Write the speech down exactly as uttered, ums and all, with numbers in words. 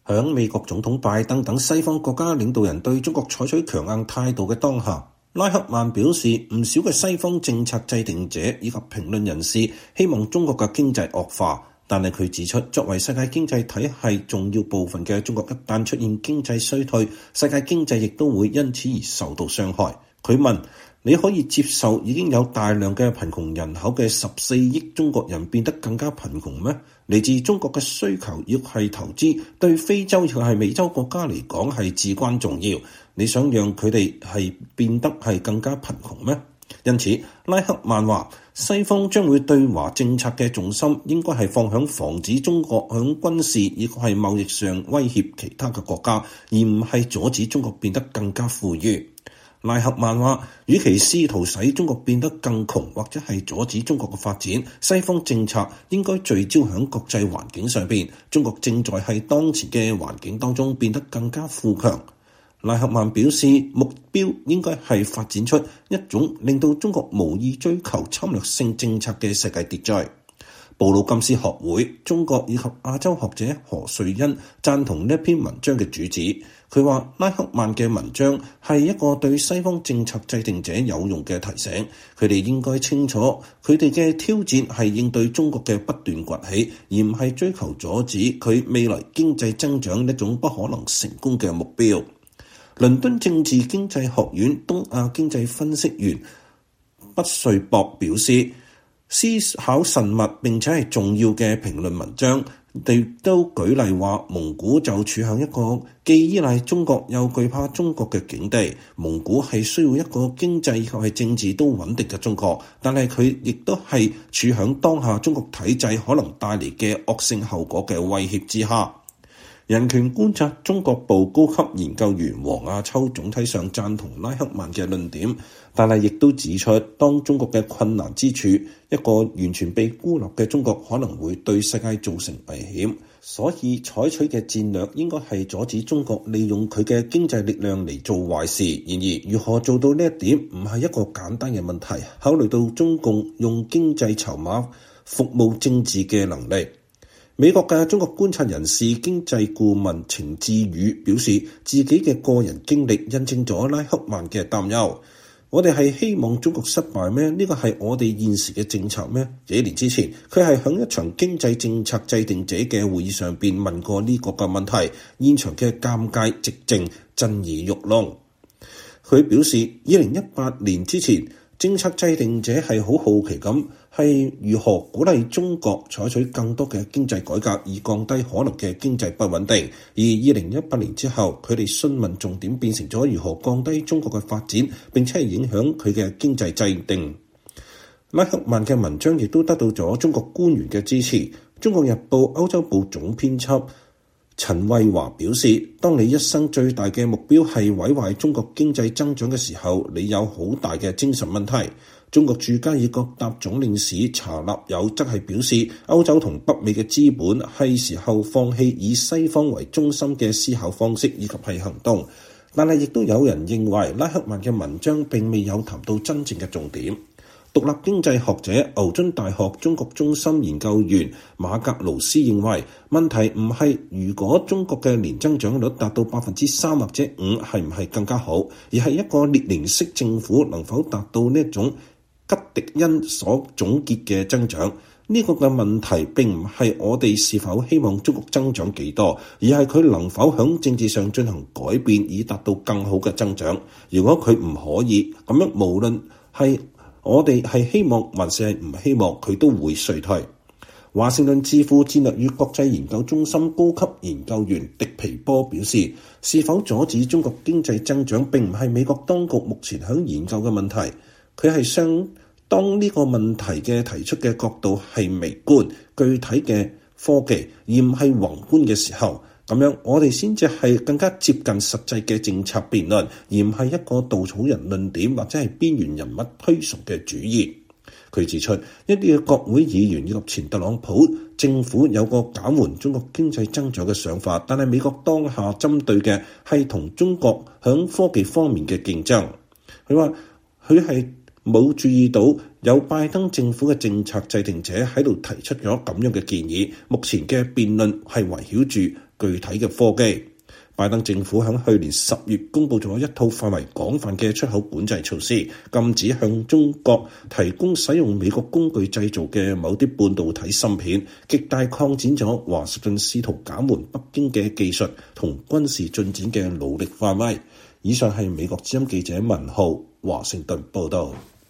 響美國總統拜登等西方國家領導人對中國採取強硬態度嘅當下，拉克曼表示，唔少嘅西方政策制定者以及評論人士希望中國嘅經濟惡化，但係佢指出，作為世界經濟體系重要部分嘅中國，一旦出現經濟衰退，世界經濟亦都會因此而受到傷害。佢問：你可以接受已經有大量嘅貧窮人口嘅十四億中國人變得更加貧窮咩？嚟自中國嘅需求亦係投資，對非洲亦係美洲國家嚟講係至關重要。你想讓佢哋係變得係更加貧窮咩？因此，拉克曼話，西方將會對華政策嘅重心應該係放響防止中國響軍事亦係貿易上威脅其他嘅國家，而唔係阻止中國變得更加富裕。拉克曼話，與其試圖使中國變得更窮，或者係阻止中國嘅發展，西方政策應該聚焦喺國際環境上邊。中國正在係當前嘅環境當中變得更加富強。拉克曼表示，目標應該係發展出一種令到中國無意追求侵略性政策嘅世界秩序。布魯金斯學會中國以及亞洲學者何瑞恩贊同呢篇文章嘅主旨。佢話，拉克曼嘅文章係一個對西方政策制定者有用嘅提醒，佢哋應該清楚佢哋嘅挑戰係應對中國嘅不斷崛起，而唔係追求阻止佢未來經濟增長呢種不可能成功嘅目標。倫敦政治經濟學院東亞經濟分析員畢瑞博表示，思考慎密並且係重要嘅評論文章，亦都舉例話，蒙古就處向一個既依賴中國又懼怕中國嘅境地。蒙古係需要一個經濟及係政治都穩定嘅中國，但係佢亦都係處響當下中國體制可能帶嚟嘅惡性後果嘅威脅之下。人權觀察中國部高級研究員黃亞秋總體上贊同拉克曼嘅論點，但係亦都指出，當中國嘅困難之處，一個完全被孤立嘅中國可能會對世界造成危險，所以採取嘅戰略應該係阻止中國利用佢嘅經濟力量嚟做壞事。然而，如何做到呢一點唔係一個簡單嘅問題，考慮到中共用經濟籌碼服務政治嘅能力。美國嘅中國觀察人士經濟顧問程志宇表示，自己嘅個人經歷印證咗拉克曼嘅擔憂。我哋係希望中國失敗咩？呢個係我哋現時嘅政策咩？幾年之前，佢係響一場經濟政策制定者嘅會議上邊問過呢個嘅問題，現場嘅尷尬寂靜，震耳欲聾。佢表示，二零一八年之前，政策制定者係好好奇咁，係如何鼓勵中國採取更多嘅經濟改革，以降低可能嘅經濟不穩定。而二零一八年之後，佢哋詢問重點變成咗如何降低中國嘅發展，並且係影響佢嘅經濟制定。拉克曼嘅文章亦都得到咗中國官員嘅支持。中國日報歐洲部總編輯陳慧華表示，當你一生最大嘅目標係毀壞中國經濟增長嘅時候，你有好大嘅精神問題。中國駐加爾各答總領事查納友則係表示，歐洲同北美嘅資本係時候放棄以西方為中心嘅思考方式以及係行動。但係亦都有人認為拉克曼嘅文章並未有談到真正嘅重點。獨立經濟學者牛津大學中國中心研究員馬格勞斯認為，問題唔係如果中國嘅年增長率達到百分之三或者五係唔係更加好，而係一個列寧式政府能否達到呢一種吉迪恩所總結嘅增長。呢個嘅問題並唔係我哋是否希望中國增長幾多，而係佢能否響政治上進行改變以達到更好嘅增長。如果佢唔可以咁樣，無論係我哋係希望還是係唔希望，佢都會衰退。華盛頓智庫戰略與國際研究中心高級研究員迪皮波表示，是否阻止中國經濟增長並唔係美國當局目前響研究嘅問題。佢係想當呢個問題嘅提出嘅角度係微觀具體嘅科技，而唔係宏觀嘅時候，咁樣我哋先至係更加接近實際嘅政策辯論，而唔係一個稻草人論點或者係邊緣人物推崇嘅主義。佢指出，一啲嘅國會議員以及前特朗普政府有個減緩中國經濟增長嘅想法，但係美國當下針對嘅係同中國響科技方面嘅競爭。佢話佢係冇注意到有拜登政府嘅政策制定者喺度提出咗咁樣嘅建議。目前嘅辯論係圍繞住具體嘅科技。拜登政府喺去年十月公布咗一套範圍廣泛嘅出口管制措施，禁止向中國提供使用美國工具製造嘅某啲半導體芯片，極大擴展咗華盛頓試圖減緩北京嘅技術同軍事進展嘅努力範圍。以上係美國之音記者文浩華盛頓報道。